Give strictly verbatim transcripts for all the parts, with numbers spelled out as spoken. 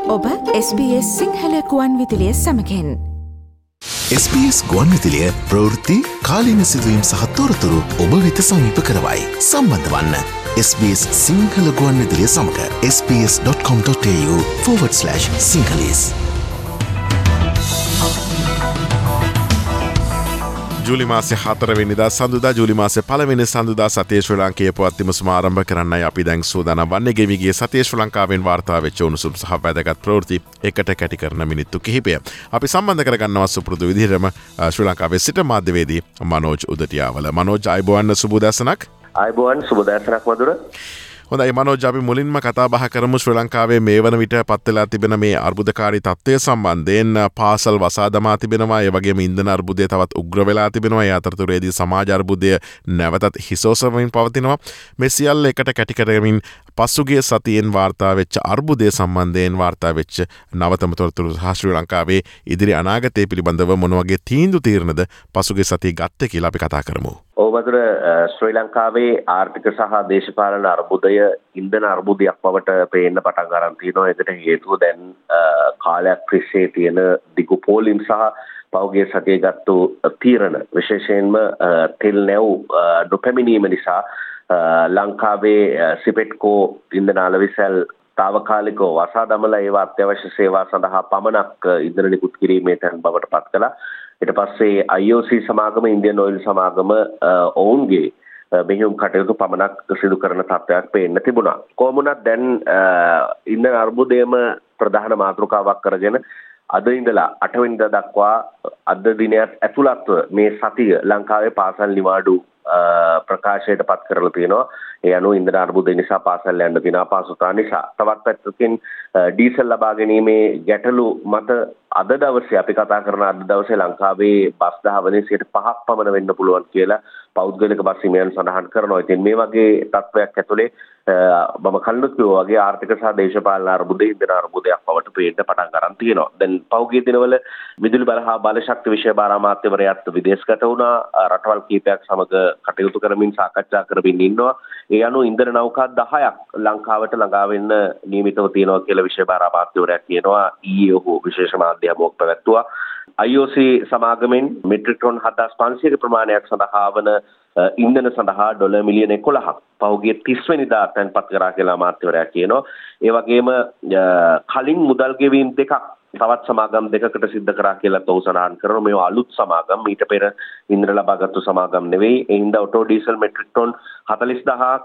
ඔබ S B S Sinhala ගුවන් විදුලිය සමගින් එස් බී එස් ගුවන් විදුලිය ප්‍රවෘත්ති කාලීන සිදුවීම් සහ තොරතුරු ඔබ වෙත සමීප කරවයි. සම්බන්ධ වන්න එස් බී එස් සිංහල ගුවන් විදුලිය සමග S B S dot com dot A U forward slash sinhalese. ජූලි මාසේ හතරවෙනිදා සඳුදා ජූලි මාසේ පළවෙනි සඳුදා සතියේ ශ්‍රී ලාංකේය පුවත් විමසුම ආරම්භ කරන්නයි අපි දැන් සූදානම් වන්නේ. ගෙවිගිය සතියේ ශ්‍රී ලංකාවෙන් වාර්තා වෙච්ච උණුසුම් සහ වැදගත් ප්‍රවෘත්ති එකට කැටි කරන මිනිත්තු කිහිපය. අපි සම්බන්ධ කරගන්නවා සුපුරුදු විදිහටම ශ්‍රී ලංකාවේ සිට මාධ්‍යවේදී මනෝජ් උදටියාවල. මනෝජ් ආයුබෝවන් සුබ දැසනක්. ආයුබෝවන් සුබ දැසනක් මధుර. හොඳයි මනෝජ්, අපි මුලින්ම කතා බහ කරමු ශ්‍රී ලංකාවේ මේ වන විට පත් වෙලා තිබෙන මේ අර්බුදකාරී තත්ත්වය සම්බන්ධයෙන්. පාසල් වසා දමා තිබෙනවා, ඒ වගේම ඉන්ධන අර්බුදය තවත් උග්‍ර වෙලා තිබෙනවා. ඒ අතරතුරේදී සමාජ අර්බුදය නැවතත් හිසෝසවමින් පවතිනවා. මේ සියල්ල එකට කැටි කරමින් පසුගිය සතියෙන් වාර්තා වෙච්ච අර්බුදය සම්බන්ධයෙන් වාර්තා වෙච්ච නවතම තොරතුරු සහ ශ්‍රී ලංකාවේ ඉදිරි අනාගතය පිළිබඳව මොන වගේ තීන්දුව తీරනද පසුගිය සතියේ ගත්තේ කියලා අපි කතා කරමු. ඔව් මధుර, ශ්‍රී ලංකාවේ ආර්ථික සහ දේශපාලන අර්බුදය ඉන්ධන අර්බුදයක් බවට පේන්න පටන් ගන්න තියෙනවා. ඒකට හේතුව දැන් කාලයක් තිස්සේ තියෙන දිගු පෝලිම් සහ පෞගේ සතියේ ගත්තු තීරණ, විශේෂයෙන්ම තෙල් නැව් නොපැමිණීම නිසා ලංකාවේ සිපෙට්කෝ ඉන්ධන අලෙවිසල් තාවකාලිකව වසා දමලා ඒවා අත්‍යවශ්‍ය සේවා සඳහා පමණක් ඉන්ධන නිකුත් කිරීමේ තැන් බවට පත් කළා. ඊට පස්සේ ආයි ඕ සී සමාගම, ඉන්දියන් ඔයිල් සමාගම ඔවුන්ගේ මෙහෙයුම් කටයුතු පමණක් සිදු කරන තත්ත්වයක් පේන්න තිබුණා. කොහොම වුණත් දැන් ඉන්ධන අර්බුදයේම ප්‍රධාන මාතෘකාවක් කරගෙන අද ඉඳලා අට වෙනිදා දක්වා අද දිනයත් ඇතුළත්ව මේ සතිය ලංකාවේ පාසල් නිවාඩු ප්‍රකාශයට පත් කරලා තියෙනවා. ඒ අනුව ඉන්ධන අර්බුදය නිසා පාසල් යන්න තියෙන අපහසුතා නිසා. තවත් පැත්තකින් ඩීසල් ලබා ගැනීමේ ගැටලු මත අද දවසේ අපි කතා කරන අද දවසේ ලංකාවේ බස් දහවනේ සියයට පහක් පමණ වෙන්න පුළුවන් කියලා පෞද්ගලික බස් හිමියන් සඳහන් කරනවා. ඉතින් මේ වගේ තත්ත්වයක් ඇතුලේ මම කලිනුත් කිව්වා වගේ ආර්ථික සහ දේශපාලන අර්බුදය ඉන්ධන අර්බුදයක් බවට පේන්න පටන් ගන්න තියෙනවා. දැන් පෞද්ගලික දිනවල විදුලි බල හා බල ශක්ති විෂය භාර අමාත්‍යවරයාත් විදේශගත වුණා. රටවල් කීපයක් සමග කටයුතු කරමින් සාකච්ඡා කරමින් ඉන්නවා. ඒ අනුව ඉන්ධන නෞකා දහයක් ලංකාවට ළඟා වෙන්න නියමිතව තියෙනවා කියලා විෂය භාර අමාත්‍යවරයා කියනවා. ඊයේ ඔහු විශේෂ මාධ්‍ය හමුවක් පැවැත්තුවා. ආයි ඕ සී සමාගමෙන් මෙට්‍රික් ටොන් හදාස් පන්සියයක ප්‍රමාණයක් සඳහා වන ඉන්ධන සඳහා ඩොලර් මිලියන එකොළහක් පහුගිය තිස් වෙනිදා තැන්පත් කරා කියලා අමාත්‍යවරයා කියනවා. ඒ වගේම කලින් මුදල් ගෙවීම් දෙකක් තවත් සමාගම් දෙකකට සිද්ධ කරා කියලා ඔහු සඳහන් කරනවා. මේවා අලුත් සමාගම්, ඊට පෙර ඉන්ධන ලබාගත්තු සමාගම් නෙවෙයි. ඒ හින්දා ඔටෝ ඩීසල් මෙට්‍රික් ටොන් හතළිස්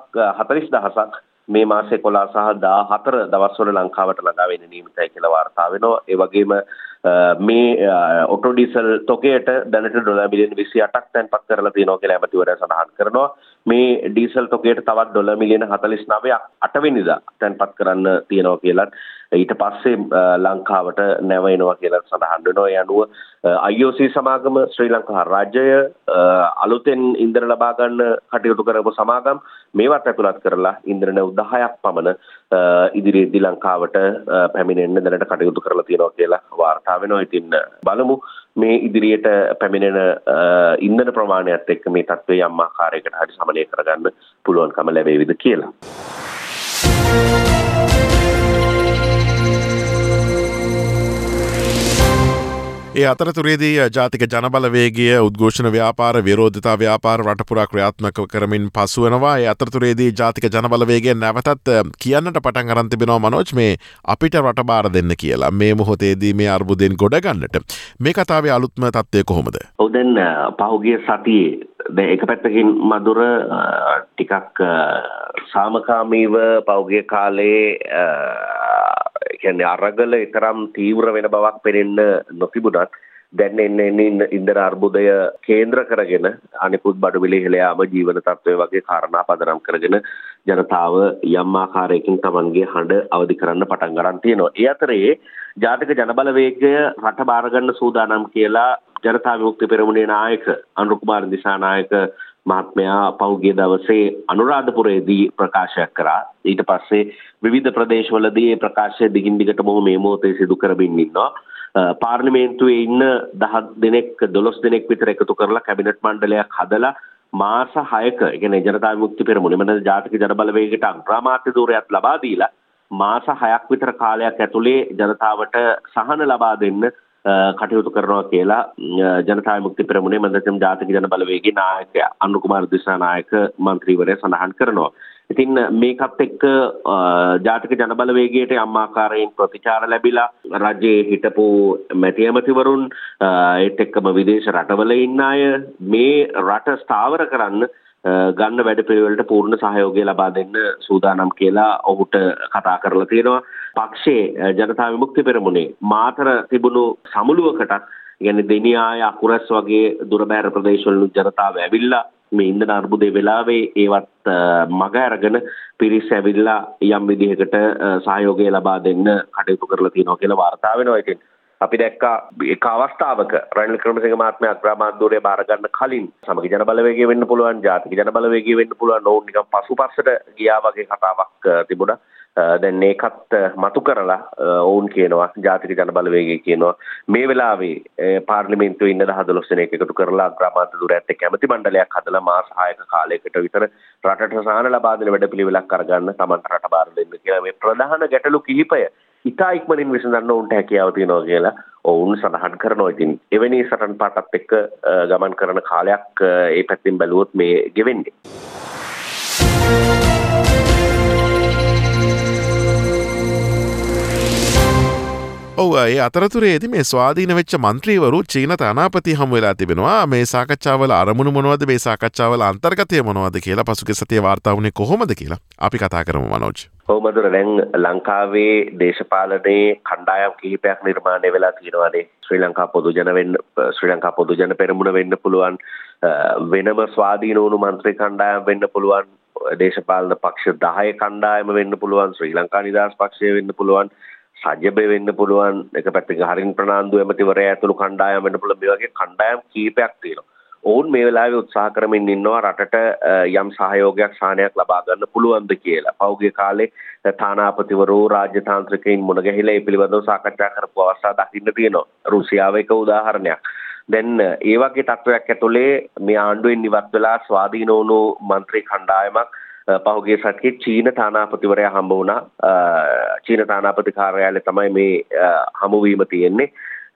දහසක් මේ මාසේ එකොළහ සහ දාහතර දවස්වල ලංකාවට ළඟා වෙන්න නියමිතයි කියලා වාර්තා වෙනවා. ඒ වගේම මේ ඔටෝ ඩීසල් තොගයට දැනට ඩොලර් මිලියන විසි අටක් තැන්පත් කරලා තියෙනවා කියලා ඇමතිවරයා සඳහන් කරනවා. මේ ඩීසල් තොගයට තවත් ඩොලර් මිලියන හතළිස් නවයක් අට වෙනිදා තැන්පත් කරන්න තියෙනවා කියලා ඊට පස්සේ ලංකාවට නැවෙනවා කියලා සඳහන් වෙනවා. ඒ අනුව ආයි ඕ සී සමාගම, ශ්‍රී ලංකා රාජ්‍යය, අලුතෙන් ඉන්ධන ලබා ගන්න කටයුතු කරපු සමාගම් මේවත් ඇතුළත් කරලා ඉන්ධන නැව් දහයක් පමණ ඉදිරියේදී ලංකාවට පැමිණෙන්න දැනට කටයුතු කරලා තියෙනවා කියලා වාර්තා වෙනවා. ඉතින් බලමු මේ ඉදිරියට පැමිණෙන ඉන්ධන ප්‍රමාණයත් එක්ක මේ තත්ත්වය යම් ආකාරයකට හරි සමනය කරගන්න පුළුවන්කම ලැබෙයිද කියලා. ඒ අතරතුරේදී ජාතික ජනබලවේගය උද්ඝෝෂණ ව්‍යාපාර, විරෝධතා ව්‍යාපාර රටපුරා ක්‍රියාත්මක කරමින් පසු වෙනවා. ඒ අතරතුරේදී ජාතික ජනබලවේගය නැවතත් කියන්නට පටන් අරන් තිබෙනවා මනෝජ්, මේ අපිට රට බාර දෙන්න කියලා මේ මොහොතේදී මේ අර්බුදයෙන් ගොඩ ගන්නට. මේ කතාවේ අලුත්ම තත්ත්වය කොහොමද? ඔව්, දැන් පහුගිය සතියේ දැන් එක පැත්තකින් මధుර ටිකක් සාමකාමීව පහුගිය කාලේ කියන්නේ අරගල තරම් තීව්‍ර වෙන බවක් පෙනෙන්න නොතිබුණත් දැන් එන්නේ ඉන්ධන අර්බුදය කේන්ද්‍ර කරගෙන අනිකුත් බඩු මිල ඉහළ යාම, ජීවන තත්ත්වය වගේ කාරණා පදනම් කරගෙන ජනතාව යම් ආකාරයකින් තමන්ගේ හඬ අවදි කරන්න පටන් ගන්න තියෙනවා. ඒ අතරේ ජාතික ජනබලවේගය රට බාර ගන්න සූදානම් කියලා ජනතා විමුක්ති පෙරමුණේ නායක අනුර කුමාර දිසානායක මහත්මයා පෞද්ගලික දවසේ අනුරාධපුරයේදී ප්‍රකාශයක් කරා. ඊට පස්සේ විවිධ ප්‍රදේශවලදී මේ ප්‍රකාශය දිගින් දිගටම මේ මොහොතේ සිදු කරමින් ඉන්නවා. පාර්ලිමේන්තුවේ ඉන්න දහ දෙනෙක් දොළොස් දෙනෙක් විතර එකතු කරලා කැබිනට් මණ්ඩලයක් හදලා මාස හයක, ඒ කියන්නේ ජනතා විමුක්ති පෙරමුණ මෙන්න ජාතික ජනබලවේගයට අග්‍රාමාත්‍ය ධූරයක් ලබා දීලා මාස හයක් විතර කාලයක් ඇතුලේ ජනතාවට සහන ලබා දෙන්න කටයුතු කරනවා කියලා ජනතා විමුක්ති පෙරමුණේ මන්දතම් ජාතික ජන බලවේගයේ නායකයා අනුර කුමාර දිසානායක මන්ත්‍රීවරයා සඳහන් කරනවා. ඉතින් මේකත් එක්ක ජාතික ජන බලවේගයට යම් ආකාරයෙන් ප්‍රතිචාර ලැබිලා රජයේ හිටපු මැති ඇමතිවරුන් ඒත් එක්කම විදේශ රටවල ඉන්න අය මේ රට ස්ථාවර කරන්න ගන්න වැඩපිළිවෙලට පූර්ණ සහයෝගය ලබා දෙන්න සූදානම් කියලා ඔහුට කතා කරලා තියෙනවා. පක්ෂයේ ජනතා විමුක්ති පෙරමුණේ මාතර තිබුණු සමුළුවකටත් කියන්නේ දෙනියාය අකුරස් වගේ දුරබැහැර ප්‍රදේශවල ජනතාව ඇවිල්ලා මේ ඉන්ධන අර්බුදයේ වෙලාවේ ඒවත් මග අරගෙන පිරිස් ඇවිල්ලා යම් විදිහකට සහයෝගය ලබා දෙන්න කටයුතු කරලා තියෙනවා කියලා වාර්තා වෙනවා. ඉතින් අපි දැක්කා එක අවස්ථාවක රනිල් ක්‍රමසිංහ මහත්මයා අග්‍රාමාත්‍යවරයා බාර ගන්න කලින් සමගි ජන බලවේගය වෙන්න පුළුවන්, ජාතික ජන බලවේගය වෙන්න පුළුවන්, ඕන් නිකන් පසුපස්සට ගියා වගේ කතාවක් තිබුණා. දැන් ඒකත් මතු කරලා ඕන් කියනවා ජාතික ජන බලවේගය කියනවා මේ වෙලාවේ පාර්ලිමේන්තුවේ ඉන්න දහදොළොස් දෙනෙක් එකතු කරලා අග්‍රාමාත්‍ය දුරයත් එක්ක කැමැති මණ්ඩලයක් හදලා මාස හයක කාලයකට විතර රටට සහන ලබා දෙන වැඩපිළිවෙලක් අරගන්න තමන්ට රට බාර දෙන්න කියලා මේ ප්‍රධාන ගැටලු කිහිපය ඉතා ඉක්මනින් විසඳන්න උන්ට හැකියාව තියෙනවා කියලා ඔවුන් සඳහන් කරනවා. ඉතින් එවැනි සටන් පාටත් එක්ක ගමන් කරන කාලයක් ඒ පැත්තෙන් බැලුවොත් මේ ගෙවෙන්නේ. ඔව් ඒ අතරතුරේදී මේ ස්වාධීන වෙච්ච මන්ත්‍රීවරු චීන තානාපති හමු වෙලා තිබෙනවා. මේ සාකච්ඡාවල අරමුණු මොනවද, මේ සාකච්ඡාවල අන්තර්ගතය මොනවද කියලා පසුගිය සතියේ වාර්තා වුණේ කොහොමද කියලා අපි කතා කරමු මනෝජ්. ඔව් මధుර, දැන් ලංකාවේ දේශපාලනයේ කණ්ඩායම් කිහිපයක් නිර්මාණය වෙලා තියෙනවානේ. ශ්‍රී ලංකා පොදු ජන වෙන්න ශ්‍රී ලංකා පොදු ජන පෙරමුණ වෙන්න පුළුවන්, වෙනම ස්වාධීන වුණු මන්ත්‍රී කණ්ඩායම් වෙන්න පුළුවන්, දේශපාලන පක්ෂ දහය කණ්ඩායම වෙන්න පුළුවන්, ශ්‍රී ලංකා නිදහස් පක්ෂය වෙන්න පුළුවන්, සජ්ජබේ වෙන්න පුළුවන්, එක පැත්තක හරින් ප්‍රනාන්දු ඇමතිවරයා ඇතුළු කණ්ඩායම් වෙන්න පුළුවන්. මේ වගේ කණ්ඩායම් කීපයක් තියෙනවා. ඔවුන් මේ වෙලාවේ උත්සාහ කරමින් ඉන්නවා රටට යම් සහයෝගයක් සාහනයක් ලබා ගන්න පුළුවන්ද කියලා. පෞද්ගලික කාලේ තානාපතිවරු රාජ්‍යතාන්ත්‍රිකයින් මුණ ගැහිලා ඒ පිළිබඳව සාකච්ඡා කරපු අවස්ථා දකින්න තියෙනවා. රුසියාව එක උදාහරණයක්. දැන් ඒ වගේ තත්ත්වයක් ඇතුලේ මේ ආණ්ඩුවෙන් ඉවත් වෙලා ස්වාධීන වුණු මන්ත්‍රී කණ්ඩායමක් පහුගිය සතියේ චීන තානාපතිවරයා හම්බ වුණා. චීන තානාපති කාර්යාලය තමයි මේ හමුවීම තියෙන්නේ.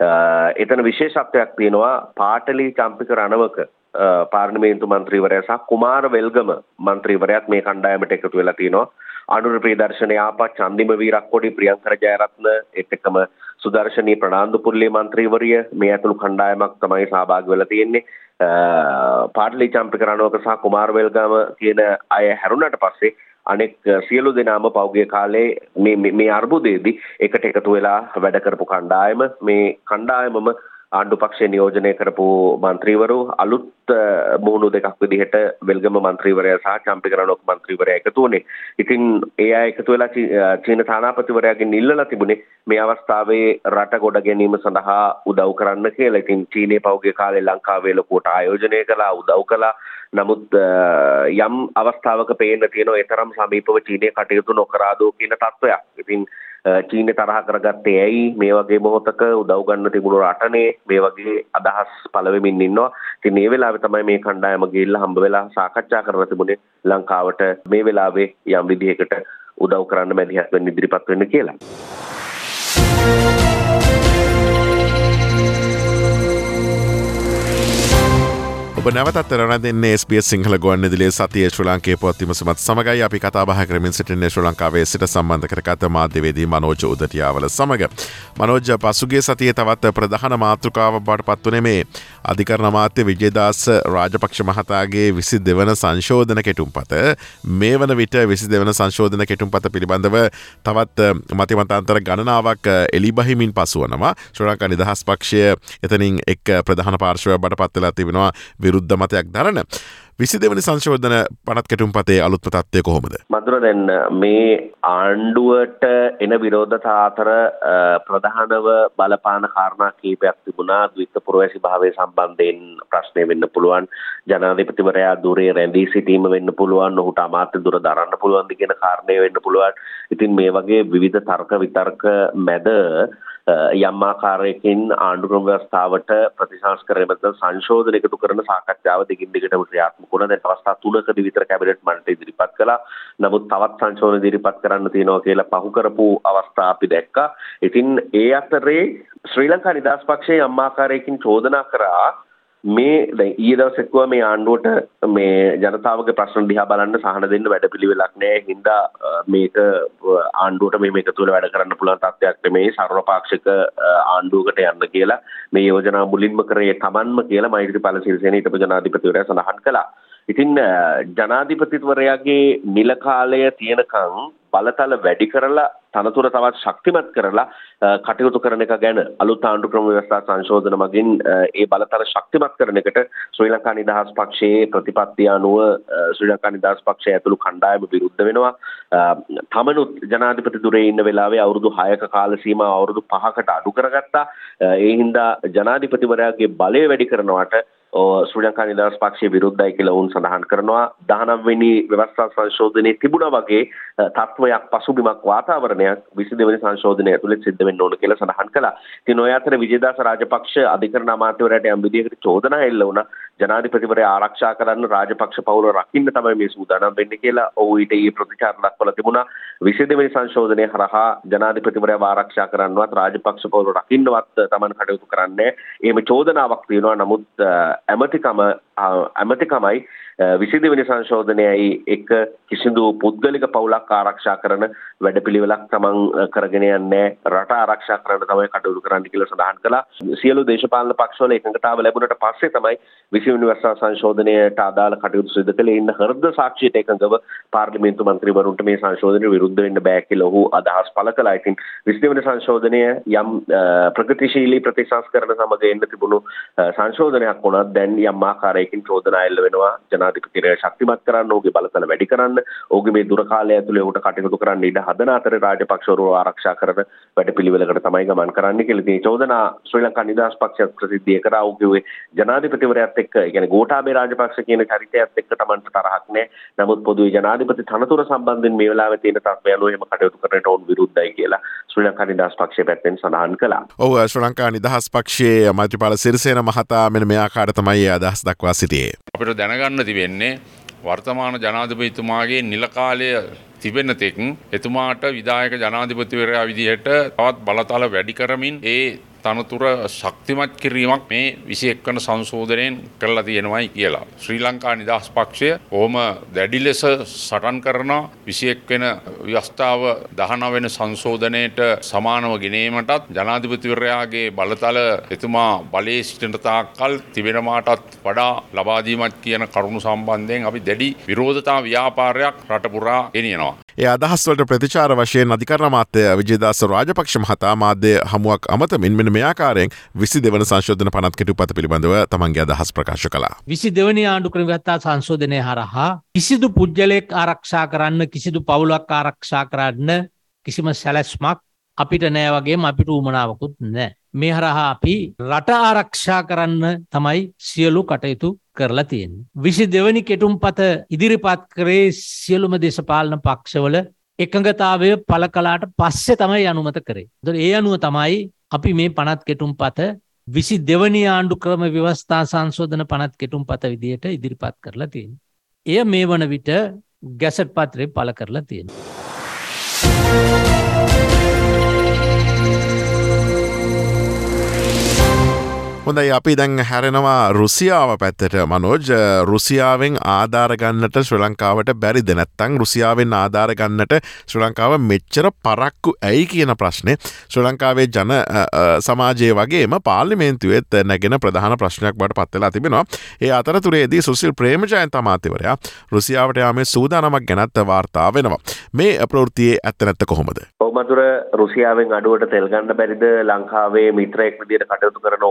එතන විශේෂත්වයක් තියෙනවා. පාටලි චම්පික රණවක පාර්ලිමේන්තු මන්ත්‍රීවරයා සහ කුමාර වෙල්ගම මන්ත්‍රීවරයාත් මේ කණ්ඩායමට එකතු වෙලා තියෙනවා. අනුර ප්‍රියදර්ශන යාපා, චන්දිම වීරක්කොඩි, ප්‍රියංකර ජයරත්න ඒත් එක්කම සුදර්ශනී ප්‍රනාන්දු පුල්ලේ මන්ත්‍රීවරිය මේ ඇතුළු කණ්ඩායමක් තමයි සහභාගී වෙලා තියෙන්නේ. පාටලි චම්පික රණවක සහ කුමාර වෙල්ගම කියන අය හැරුණාට පස්සේ අනෙක් සියලු දෙනාම පෞද්ගලික කාලේ මේ මේ අර්බුදයේදී එකට එකතු වෙලා වැඩ කරපු කණ්ඩායම. මේ කණ්ඩායමම ආණ්ඩු පක්ෂේ නියෝජනය කරපු මන්ත්‍රීවරු අලුත් මුහුණු දෙකක් විදිහට වෙල්ගම මන්ත්‍රීවරයා සහ චම්පික රණවක මන්ත්‍රීවරයා එකතු වුණේ. ඉතින් ඒ අය එකතු වෙලා චීන තානාපතිවරයාගෙන් ඉල්ලලා තිබුණේ මේ අවස්ථාවේ රට ගොඩ ගැනීම සඳහා උදව් කරන්න කියලා. ඉතින් චීනයේ පෞද්ගලික කාලේ ලංකාවේ ලොකුවට ආයෝජනය කළා, උදව් කළා. නමුත් යම් අවස්ථාවක පේන්න තියෙනවා ඒ තරම් සමීපව චීනය කටයුතු නොකරාදෝ කියන තත්ත්වයක්. ඉතින් චීනය තරහ කරගත්තේ ඇයි, මේ වගේ මොහොතක උදව් ගන්න තිබුණු රටනේ, මේ වගේ අදහස් පළවෙමින් ඉන්නවා. ඉතින් මේ වෙලාවේ තමයි මේ කණ්ඩායම ගිහිල්ලා හම්බ වෙලා සාකච්ඡා කරලා තිබුණේ ලංකාවට මේ වෙලාවේ යම් විදිහකට උදව් කරන්න මැදිහත් වෙන්න ඉදිරිපත් වෙන්න කියලා. ඔබ නැවතත් රැඳ දෙන්නේ එස් බී එස් සිංහල ගුවන්විදුලියේ සතියේ ශ්‍රී ලාංකේය පුවත් විමසුමත් සමගයි. අපි කතා බහ කරමින් සිටින්නේ ශ්‍රී ලංකාවේ සිට සම්බන්ධ කරගත් මාධ්‍යවේදී මනෝජ් උදටියාවල සමග. මනෝජ්, පසුගිය සතියේ තවත් ප්‍රධාන මාතෘකාවක් බවට පත් වුණේ මේ අධිකරණ අමාත්‍ය විජේදාස රාජපක්ෂ මහතාගේ විසි දෙවන සංශෝධන කෙටුම්පත. මේ වන විට විසි දෙවන සංශෝධන කෙටුම්පත පිළිබඳව තවත් මතිමතාන්තර ගණනාවක් එළිබහිමින් පසු වනවා. ශ්‍රී ලංකා නිදහස් පක්ෂය එතනින් එක් ප්‍රධාන පාර්ශවයක් බවට පත් වෙලා තිබෙනවා විරුද්ධ මතයක් දරන. විසි දෙවනි සංශෝධන පනත් කෙටුම්පතේ අලුත්ම තත්ත්වය කොහොමද? මధుර, දැන් මේ ආණ්ඩුවට එන විරෝධතා අතර ප්‍රධානව බලපාන කාරණා කීපයක් තිබුණා. ද්විත්ව පුරවැසි භාවය සම්බන්ධයෙන් ප්‍රශ්නය වෙන්න පුළුවන්. ජනාධිපතිවරයා දුරේ රැඳී සිටීම වෙන්න පුළුවන්. ඔහුට අමාත්‍ය දුර දරන්න පුළුවන්ද කියන කාරණය වෙන්න පුළුවන්. ඉතින් මේ වගේ විවිධ තර්ක විතර්ක මැද යම් ආකාරයකින් ආණ්ඩු ක්‍රම ව්‍යවස්ථාවට ප්‍රතිසංස්කරණය මත සංශෝධන එකතු කරන සාකච්ඡාව දෙකින් දිගටම ක්‍රියාත්මක වුණා. දැන් අවස්ථා තුනකදී විතර කැබිනට් මණ්ඩලය ඉදිරිපත් කළා. නමුත් තවත් සංශෝධන ඉදිරිපත් කරන්න තියෙනවා කියලා පහු කරපු අවස්ථා අපි දැක්කා. ඉතින් ඒ අතරේ ශ්‍රී ලංකා නිදහස් පක්ෂයේ යම් ආකාරයකින් චෝදනා කරා මේ දැන් ඊයේ දවසේ කිව්වා මේ ආණ්ඩුවට මේ ජනතාවගේ ප්‍රශ්න දිහා බලන්න සහන දෙන්න වැඩපිළිවෙලක් නැහැ. හින්දා මේක ආණ්ඩුවට මේ මේක තුළ වැඩ කරන්න පුළුවන් තත්ත්වයක් නෙමෙයි සර්වපාක්ෂික ආණ්ඩුවකට යන්න කියලා මේ යෝජනා මුලින්ම කරේ තමන්ම කියලා මෛත්‍රීපාල සිරිසේන හිටපු ජනාධිපතිවරයා සඳහන් කළා. ඉතින් ජනාධිපතිවරයාගේ නිල කාලය තියෙනකන් බලතල වැඩි කරලා තනතුර තවත් ශක්තිමත් කරලා කටයුතු කරන එක ගැන අලුත් ආණ්ඩු ක්‍රම ව්‍යවස්ථා සංශෝධන මගින් ඒ බලතල ශක්තිමත් කරන එකට ශ්‍රී ලංකා නිදහස් පක්ෂයේ ප්‍රතිපත්තිය අනුව ශ්‍රී ලංකා නිදහස් පක්ෂය ඇතුළු කණ්ඩායම විරුද්ධ වෙනවා. තමනුත් ජනාධිපති ධුරයේ ඉන්න වෙලාවේ අවුරුදු හයක කාල සීමාව අවුරුදු පහකට අඩු කරගත්තා. ඒ හින්දා ජනාධිපතිවරයාගේ බලය වැඩි කරනවට ශ්‍රී ලංකා නිදහස් පක්ෂයේ විරුද්ධයි කියලා වුන් සඳහන් කරනවා. දහනව වෙනි ව්‍යවස්ථා සංශෝධනයේ තිබුණා වගේ තත්වයක් පසුබිමක් වාතාවරණයක් විසි දෙවැනි සංශෝධනය ඇතුළේ සිද්ධ වෙන්න ඕන කියලා සඳහන් කළා. ඉතින් ඔය අතර විජේදාස රාජපක්ෂ අධිකරණ අමාත්‍යවරයාට යම් විදියකට චෝදනා එල්ල වුණා. ජනාධිපතිවරයා ආරක්ෂා කරන්න රාජපක්ෂ පවුල රකින්න තමයි මේ සූදානම් වෙන්නේ කියලා. ඔව් ඊට ඊ ප්‍රතිචාර දක්වලා තිබුණා. විසි දෙවැනි සංශෝධනය හරහා ජනාධිපතිවරයාව ආරක්ෂා කරන්නවත් රාජපක්ෂ පවුල රකින්නවත් තමන් කටයුතු කරන්නේ. එහෙම චෝදනාවක් තියෙනවා. නමුත් ඇමතිකම ඇමතිකමයි විසි දෙවැනි සංශෝධනයයි එක කිසිදු පුද්ගලික පවුලක් ආරක්ෂා කරන වැඩපිළිවෙලක් තමන් කරගෙන යන්නේ රට ආරක්ෂා කරන්න තමයි කටයුතු කරන්න කියලා සඳහන් කළා. සියලු දේශපාලන පක්ෂවල එකඟතාව ලැබුණට පස්සේ තමයි විසි වෙනි වර්ෂ සංශෝධනයට අදාළ කටයුතු සිදු කළේ. ඉන්න හෘද සාක්ෂියට එකඟව පාර්ලිමේන්තු මන්ත්‍රීවරුන්ට මේ සංශෝධනය විරුද්ධ වෙන්න බෑ කියලා ඔහු අදහස් පළ කළා. ඉතින් විසි දෙවැනි සංශෝධනය යම් ප්‍රගතිශීලී ප්‍රතිසංස්කරණ සමග එන්න තිබුණු සංශෝධනයක් වුණත් දැන් යම් ආකාරයකින් චෝදනා එල්ල වෙනවා. ජනාධිපතිවරයා ශක්තිමත් කරන්න, ඔහුගේ බලතල වැඩි කරන්න, ඔහුගේ මේ දුර කාලය ඇතුළේ ඔහුට කටයුතු කරන්න ඉඩ හදන අතර රාජපක්ෂවරු ආරක්ෂා කරන වැඩපිළිවෙලකට තමයි ගමන් කරන්න කියලා. ඉතින් චෝදනා ශ්‍රී ලංකා නිදහස් පක්ෂයත් ප්‍රසිද්ධිය කරා. ඔහුගේ ජනාධිපතිවරයාත් එක්ක, ඒ කියන්නේ ගෝඨාභය රාජපක්ෂ කියන චරිතයත් එක්ක තමන්ට තරහක් නැහැ. නමුත් පොදුවේ ජනාධිපති තනතුර සම්බන්ධයෙන් මේ වෙලාවේ තියෙන තත්ත්වය අනුව එහෙම කටයුතු කරන්නට ඕන විරුද්ධයි කියලා ශ්‍රී ලංකා නිදහස් පක්ෂය පැත්තෙන් සඳහන් කළා. ඔව් ශ්‍රී ලංකා නිදහස් පක්ෂයේ මෛත්‍රීපාල සිරිසේන මහතා මෙන්න මේ ආකාරයට තමයි අදහස් දක්වා සිටියේ. අපිට දැනගන්න තිබෙන්නේ වර්තමාන ජනාධිපතිතුමාගේ නිල කාලය තිබෙන තෙක් එතුමාට විධායක ජනාධිපතිවරයා විදිහට තවත් බලතල වැඩි කරමින් ඒ තනතුර ශක්තිමත් කිරීමක් මේ විසි එක් වන සංශෝධනයෙන් කරලා තියෙනවායි කියලා. ශ්‍රී ලංකා නිදහස් පක්ෂය ඔහොම දැඩි ලෙස සටන් කරන විසි එක් වෙන ව්‍යවස්ථාව දහනව වෙන සංශෝධනයට සමානව ගෙනීමටත් ජනාධිපතිවරයාගේ බලතල එතුමා බලයේ සිටින තාක්කල් තිබෙනමාටත් වඩා ලබා දීමත් කියන කරුණු සම්බන්ධයෙන් අපි දැඩි විරෝධතා ව්‍යාපාරයක් රට පුරා ගෙනියනවා. ඒ අදහස් වලට ප්‍රතිචාර වශයෙන් අධිකරණ අමාත්‍ය විජේදාස රාජපක්ෂ මහතා මාධ්‍ය හමුවක් අමතමින් මෙන්න මේ ආකාරයෙන් විසි දෙවන සංශෝධන පනත් කෙටුපත පිළිබඳව තමන්ගේ අදහස් ප්‍රකාශ කළා. විසි දෙවැනි ආණ්ඩු ක්‍රම ව්‍යවස්ථා සංශෝධනය හරහා කිසිදු පුද්ගලයෙක් ආරක්ෂා කරන්න, කිසිදු පවුලක් ආරක්ෂා කරන්න කිසිම සැලැස්මක් අපිට නෑ වගේම අපිට උවමනාවකුත් නෑ. මේ හරහා අපි රට ආරක්ෂා කරන්න තමයි සියලු කටයුතු කරලා තියෙන්නේ. විසි දෙවැනි කෙටුම්පත ඉදිරිපත් කරේ සියලුම දේශපාලන පක්ෂවල එකඟතාවය පළ කළාට පස්සේ තමයි අනුමත කරේ. ඒ අනුව තමයි අපි මේ පනත් කෙටුම්පත විසි දෙවැනි ආණ්ඩු ක්‍රම ව්‍යවස්ථා සංශෝධන පනත් කෙටුම්පත විදියට ඉදිරිපත් කරලා තියෙනවා. එය මේ වන විට ගැසට් පත්‍රයේ පළ කරලා තියෙනවා. හොඳයි අපි දැන් හැරෙනවා රුසියාව පැත්තට. මනෝජ්, රුසියාවෙන් ආධාර ගන්නට ශ්‍රී ලංකාවට බැරිද? නැත්නම් රුසියාවෙන් ආධාර ගන්නට ශ්‍රී ලංකාව මෙච්චර පරක්කු ඇයි කියන ප්‍රශ්නේ ශ්‍රී ලංකාවේ ජන සමාජයේ වගේම පාර්ලිමේන්තුවේත් නැගෙන ප්‍රධාන ප්‍රශ්නයක් බවට පත් වෙලා තිබෙනවා. ඒ අතරතුරේදී සුසිල් ප්‍රේමජයන්ත අමාත්‍යවරයා රුසියාවට යාමේ සූදානමක් ගැනත් වාර්තා වෙනවා. මේ ප්‍රවෘත්තියේ ඇත්ත නැත්ත කොහොමද? ඔව් මధుර, රුසියාවෙන් අඩුවට තෙල් ගන්න බැරිද? ලංකාවේ මිත්‍රයෙක් විදියට කටයුතු කරන ඔවුන්ට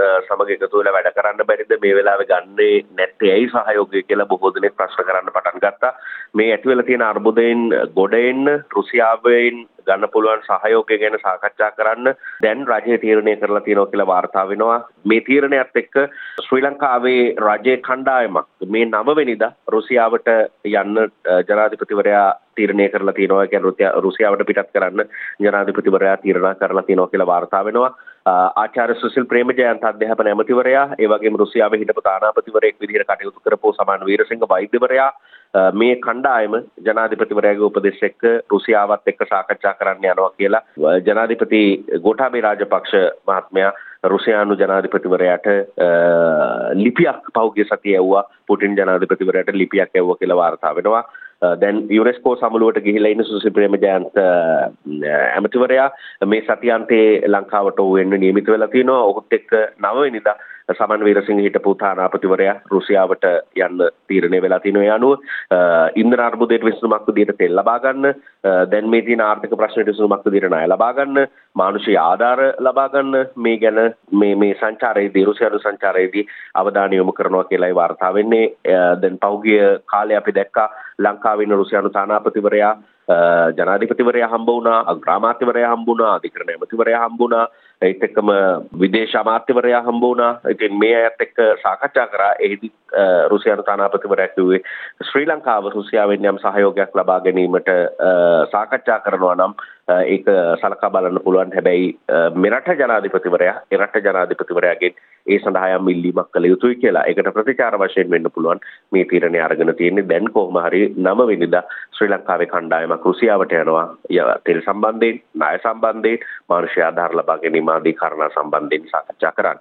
සමග එකතු වෙලා වැඩ කරන්න බැරිද මේ වෙලාවේ ගන්නේ නැත්තේ ඇයි සහයෝගය කියලා බොහෝ දෙනෙක් ප්‍රශ්න කරන්න පටන් ගත්තා. මේ ඇති වෙලා තියෙන අර්බුදයෙන් ගොඩ එන්න රුසියාවෙන් ගන්න පුළුවන් සහයෝගය ගැන සාකච්ඡා කරන්න දැන් රජය තීරණය කරලා තියෙනවා කියලා වාර්තා වෙනවා. මේ තීරණයත් එක්ක ශ්‍රී ලංකාවේ රජයේ කණ්ඩායමක් මේ නව වෙනිදා රුසියාවට යන්න ජනාධිපතිවරයා තීරණය කරලා තියෙනවා. කියන්නේ රුසියාවට පිටත් කරන්න ජනාධිපතිවරයා තීරණ කරලා තියෙනවා කියලා වාර්තා වෙනවා. ආචාර්ය සුසිල් ප්‍රේමජයන්ත අධ්‍යාපන ඇමතිවරයා ඒ වගේම රුසියාවේ හිටපු තානාපතිවරයෙක් විදිහට කටයුතු කරපු සමාන වීරසිංහ වෛද්‍යවරයා මේ කණ්ඩායම ජනාධිපතිවරයාගේ උපදෙස් එක්ක රුසියාවත් එක්ක සාකච්ඡා කරන්න යනවා කියලා ජනාධිපති ගෝඨාභය රාජපක්ෂ මහත්මයා රුසියානු ජනාධිපතිවරයාට ලිපියක් පහුගිය සතියේ ඇව්වා. පුටින් ජනාධිපතිවරයාට ලිපියක් ඇව්වා කියලා වාර්තා වෙනවා. දැන් යුනෙස්කෝ සමුළුවට ගිහිලා ඉන්න සුසිල් ප්‍රේමජයන්ත ඇමතිවරයා මේ සතියාන්තයේ ලංකාවට වෙන්න නියමිත වෙලා තිනවා. ඔහුත් එක්ක නව වෙනිදා සමන් වීරසිංහ හිටපු තානාපතිවරයා රුසියාවට යන්න තීරණය වෙලා තිනවා. ඒ අනුව ඉන්ධන අර්බුදයට විසඳුමක් විදිහට තෙල් ලබා ගන්න, දැන් මේ තියෙන ආර්ථික ප්‍රශ්නයට විසඳුමක් විදිහට ණය ලබා ගන්න, මානුෂීය ආධාර ලබා ගන්න මේ ගැන මේ මේ සංචාරයේදී රුසියානු සංචාරයේදී අවධානය යොමු කරනවා කියලායි වාර්තා වෙන්නේ. දැන් පහුගිය කාලේ අපි දැක්කා ලංකාවේ ඉන්න රුසියානු තානාපතිවරයා ජනාධිපතිවරයා හම්බ වුණා, අග්‍රාමාත්‍යවරයා හම්බ වුණා, අධිකරණ ඇමතිවරයා හම්බ වුණා, ඒත් එක්කම විදේශ අමාත්‍යවරයා හම්බ වුණා. ඉතින් මේ අයත් එක්ක සාකච්ඡා කරා. එහිදී රුසියානු තානාපතිවරයා කිව්වේ ශ්‍රී ලංකාව රුසියාවෙන් යම් සහයෝගයක් ලබා ගැනීමට සාකච්ඡා කරනවා නම් ඒක සලකා බලන්න පුළුවන්. හැබැයි මෙරට ජනාධිපතිවරයා එරට ජනාධිපතිවරයාගෙන් ඒ සඳහා යම් ඉල්ලීමක් කළ යුතුයි කියලා. ඒකට ප්‍රතිචාර වශයෙන් වෙන්න පුළුවන් මේ තීරණය අරගෙන තියෙන්නේ. දැන් කොහොම හරි නව වෙනිදා ශ්‍රී ලංකාවේ කණ්ඩායමක් රුසියාවට යනවා තෙල් සම්බන්ධයෙන්, ණය සම්බන්ධයෙන්, මානුෂීය ආධාර ලබා ගැනීම ආදී කාරණා සම්බන්ධයෙන් සාකච්ඡා කරන්න.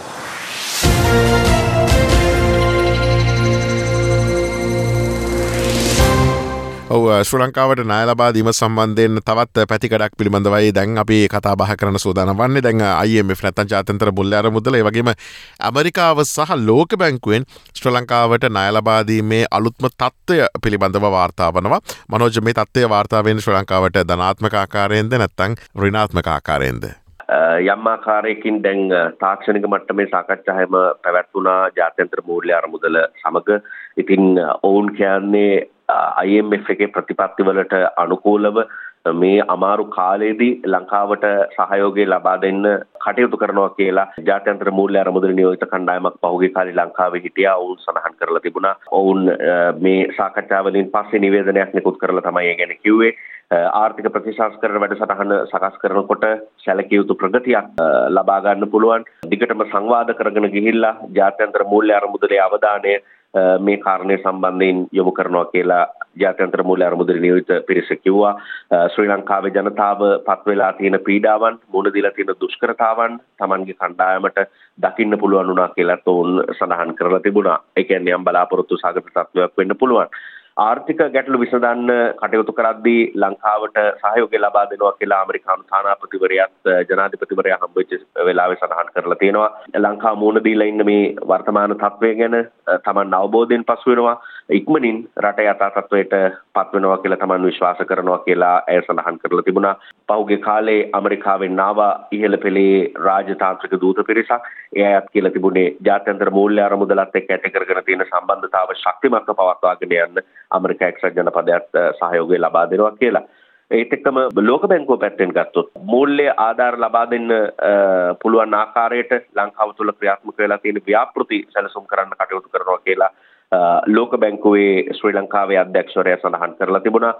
ඔව් ශ්‍රී ලංකාවට ණය ලබා දීම සම්බන්ධයෙන් තවත් පැතිකඩක් පිළිබඳවයි දැන් අපි කතා බහ කරන සූදානම් වන්නේ. දැන් I M F නැත්නම් ජාත්‍යන්තර මුල්‍ය අරමුදල ඒ වගේම ඇමරිකාව සහ ලෝක බැංකුවෙන් ශ්‍රී ලංකාවට ණය ලබා දීමේ අලුත්ම තත්ත්වය පිළිබඳව වාර්තා වනවා. මනෝජ්, මේ තත්ත්වය වාර්තා වෙන්නේ ශ්‍රී ලංකාවට ධනාත්මක ආකාරයෙන්ද නැත්නම් ඍණාත්මක ආකාරයෙන්ද? යම් ආකාරයකින් දැන් තාක්ෂණික මට්ටමේ සාකච්ඡා හැම පැවැත්වුණා ජාත්‍යන්තර මූල්‍ය අරමුදල සමග. ඉතින් ඔවුන් කියන්නේ I M F එකේ ප්‍රතිපත්තිවලට අනුකූලව මේ අමාරු කාලයේදී ලංකාවට සහයෝගය ලබා දෙන්න කටයුතු කරනවා කියලා ජාත්‍යන්තර මූල්‍ය අරමුදල නියෝජිත කණ්ඩායමක් පහුගිය කාලේ ලංකාවේ හිටියා. ඔවුන් සඳහන් කරලා තිබුණා. ඔවුන් මේ සාකච්ඡාවලින් පස්සේ නිවේදනයක් නිකුත් කරලා තමයි ඒ ගැන කිව්වේ. ආර්ථික ප්‍රතිසංස්කරණ වැඩසටහන සකස් කරනකොට සැලකිය යුතු ප්‍රගතියක් ලබා ගන්න පුළුවන්. දිගටම සංවාද කරගෙන ගිහිල්ලා ජාත්‍යන්තර මූල්‍ය අරමුදලේ අවධානය මේ කාරණේ සම්බන්ධයෙන් යොමු කරනවා කියලා ජාත්‍යන්තර මූල්‍ය අරමුදල නියෝජිත පිරිස කිව්වා. ශ්‍රී ලංකාවේ ජනතාව පත් වෙලා තියෙන පීඩාවන්, මුහුණ දීලා තියෙන දුෂ්කරතාවන් Tamanගේ කණ්ඩායමට දකින්න පුළුවන් වුණා කියලා තෝන් සඳහන් කරලා තිබුණා. ඒ කියන්නේ යම් බලාපොරොත්තු සාගත තත්ත්වයක් වෙන්න පුළුවන්. ආර්ථික ගැටලු විසඳන්න කටයුතු කරද්දී ලංකාවට සහයෝගය ලබා දෙනවා කියලා ඇමරිකානු තානාපතිවරයාත් ජනාධිපතිවරයා හම්බෙච්ච වෙලාවේ සඳහන් කරලා තියෙනවා. ලංකාව මුහුණ දීලා ඉන්න මේ වර්තමාන තත්ත්වය ගැන Taman අවබෝධයෙන් පසු වෙනවා. ඉක්මනින් රට යථා තත්ත්වයට පත් වෙනවා කියලා Taman විශ්වාස කරනවා කියලා ඇය සඳහන් කරලා තිබුණා. පහුගිය කාලේ ඇමරිකාවෙන් ආවා ඉහළ පෙළේ රාජතාන්ත්‍රික දූත පිරිසක්. ඒ අයත් කියලා තිබුණේ ජාත්‍යන්තර මූල්‍ය අරමුදලත් එක්ක ඇති කරගෙන තියෙන සම්බන්ධතාව ශක්තිමත්ව පවත්වාගෙන යන්න අමරිකා එක්සත් ජනපදයට සහයෝගය ලබා දෙනවා කියලා. ඒත් එක්කම ලෝක බැංකුව පැත්තෙන් ගත්තොත් මූල්‍ය ආධාර ලබා දෙන්න පුළුවන් ආකාරයට ලංකාව තුළ ක්‍රියාත්මක වෙලා තියෙන ව්‍යාපෘති සැලසුම් කරන්න කටයුතු කරනවා කියලා ලෝක බැංකුවේ ශ්‍රී ලංකාවේ අධ්‍යක්ෂවරයා සඳහන් කරලා තිබුණා.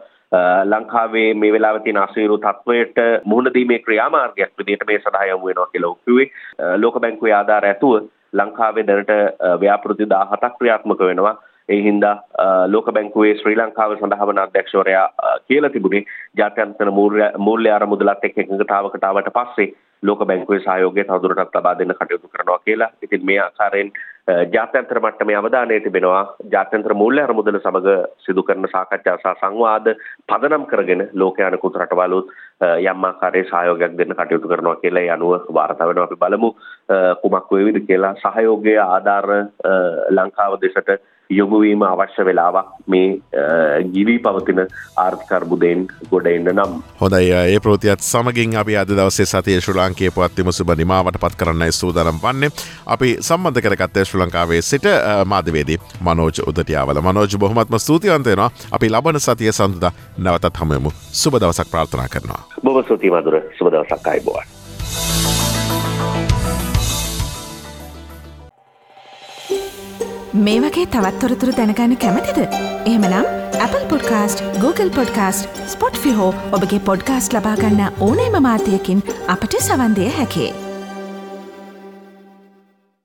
ලංකාවේ මේ වෙලාවේ තියෙන අසීරු තත්වයට මුහුණ දීමේ ක්‍රියාමාර්ගයක් විදිහට මේ සඳහා යොමු වෙනවා කියලා ඔහු කිව්වේ. ලෝක බැංකුවේ ආධාර ඇතුව ලංකාවේ දැනට ව්‍යාපෘති දහහතක් ක්‍රියාත්මක වෙනවා. ඒ හින්දා ලෝක බැංකුවේ ශ්‍රී ලංකාව සඳහා වන අධ්‍යක්ෂවරයා කියලා තිබුණේ ජාත්‍යන්තර මූල්‍ය අරමුදලත් එක්ක එකඟතාවකට ආවට පස්සේ ලෝක බැංකුවේ සහයෝගය තවදුරටත් ලබා දෙන්න කටයුතු කරනවා කියලා. ඉතින් මේ ආකාරයෙන් ජාත්‍යන්තර මට්ටමේ අවධානය තිබෙනවා ජාත්‍යන්තර මූල්‍ය අරමුදල සමග සිදු කරන සාකච්ඡා සහ සංවාද පදනම් කරගෙන ලෝකයානිකුත් රටවලුත් යම් ආකාරයේ සහයෝගයක් දෙන්න කටයුතු කරනවා කියලා. ඒ අනුව වාර්තා වෙනවා. අපි බලමු කුමක් වේවිද කියලා. සහයෝගයේ ආධාර ලංකාව දෙසට යොමුවීම අවශ්‍ය වෙලාවක් මේ ගිවී පවතින ආර්ථික අර්බුදයෙන් ගොඩ එන්න නම්. හොඳයි ඒ ප්‍රෘතියත් සමගින් අපි අද දවසේ සතිය ශ්‍රී ලාංකීය පුවත්විම සුබ නිමාවට පත් කරන්නයි සූදානම් වන්නේ. අපි සම්බන්ධ කරගත්තේ ශ්‍රී ලංකාවේ සිට මාධ්‍යවේදී මනෝජ් උදටියාවල. මනෝජ් බොහොමත්ම ස්තුතිවන්ත වෙනවා. අපි ලබන සතිය සඳුදා නැවතත් හමු වෙමු. සුබ දවසක් ප්‍රාර්ථනා කරනවා. බොහොම ස්තුතියි මధుර. සුබ දවසක් ආයුබෝවන්. මේ වගේ තවත් තොරතුරු දැනගන්න කැමතිද? එහෙමනම් Apple Podcast, Google Podcast, Spotify හෝ ඔබගේ පොඩ්කාස්ට් ලබා ගන්න ඕනෑම මාධ්‍යයකින් අපට සවන් දෙන්න හැකියි.